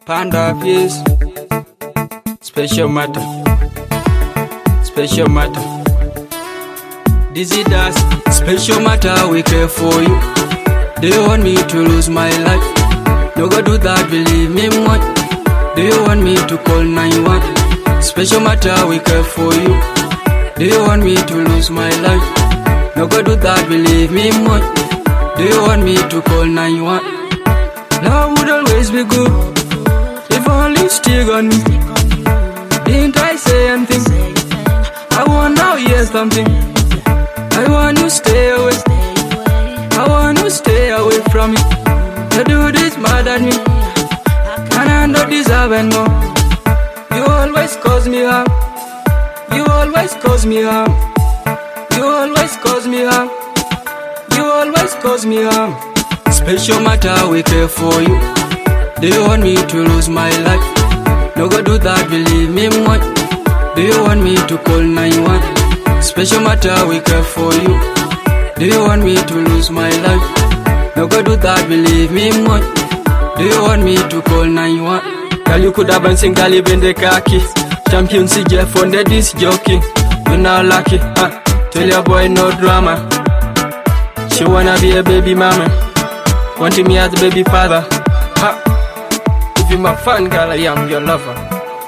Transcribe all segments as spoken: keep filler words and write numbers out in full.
Panda Peace. Special matter. Special matter. Dizzy Dust. Special matter, we care for you. Do you want me to lose my life? No go do that, believe me much. Do you want me to call nine one one? Special matter, we care for you. Do you want me to lose my life? No go do that, believe me much. Do you want me to call nine one one? Love would always be good if only you stick on me. Didn't I say anything? I want now hear something. I want you stay away. I want you stay away from me. You do this mad at me, and I don't deserve it more. You always cause me harm. You always cause me harm. You always cause me harm. You always cause me harm. Special matter, we care for you. Do you want me to lose my life? No go do that, believe me much. Do you want me to call nine one one? Special matter, we care for you. Do you want me to lose my life? No go do that, believe me much. Do you want me to call nine one one? Girl, you could have been single, even the khaki. Champion C J on the disc jockey. You not lucky, huh? Tell your boy no drama. She wanna be a baby mama. Wanting me as a baby father. Ha! If you're my fan, girl, I am your lover.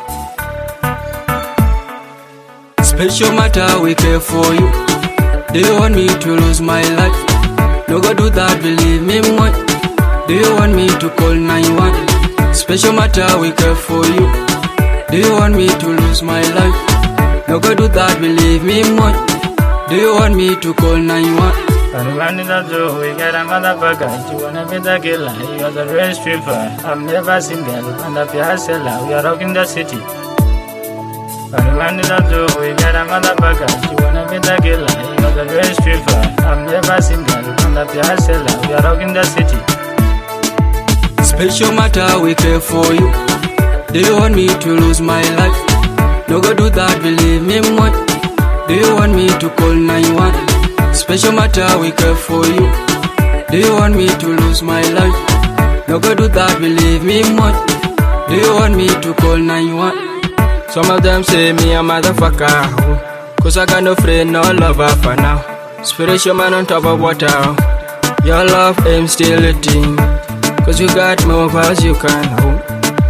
Special matter, we care for you. Do you want me to lose my life? No go do that, believe me much. Do you want me to call nine one one? Special matter, we care for you. Do you want me to lose my life? No go do that, believe me much. Do you want me to call nine one one? I'm running that door, we got a motherfucker. You wanna be the killer, you are the real stripper. I've never seen girl on the Piazza, we are rocking the city. I'm running that door, we got a motherfucker. You wanna be the killer, you are the real stripper. I've never seen girl on the Piazza, we are rocking the city. Special matter, we care for you. Do you want me to lose my life? No go do that, believe me much. Do you want me to call nine one one? Special matter, we care for you. Do you want me to lose my life? No go do that, believe me much. Do you want me to call nine one one? Some of them say me a motherfucker, cause I got no friend, no lover for now. Spiritual man on top of water. Your love aim still a thing, cause you got more as you can hold.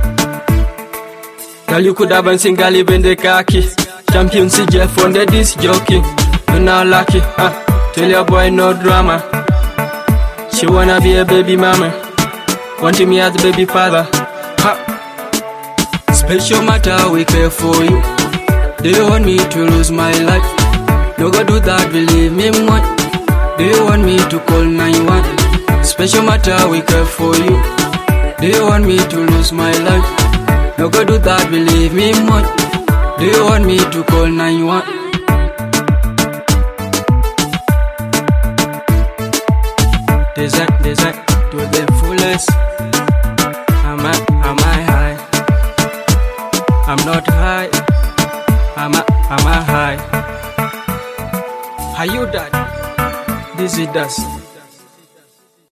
Girl, you could have been single, even the khaki. Champion C J on the disc jockey. You not lucky, huh? Tell your boy no drama. She wanna be a baby mama. Wanting me as a baby father. Ha! Special matter, we care for you. Do you want me to lose my life? No go do that, believe me much. Do you want me to call nine one one? Special matter, we care for you. Do you want me to lose my life? No go do that, believe me much. Do you want me to call nine one one? Desert, desert, to the fullest. Am I, am I high? I'm not high. Am I, am I high? Are you that? Dizzy Dust.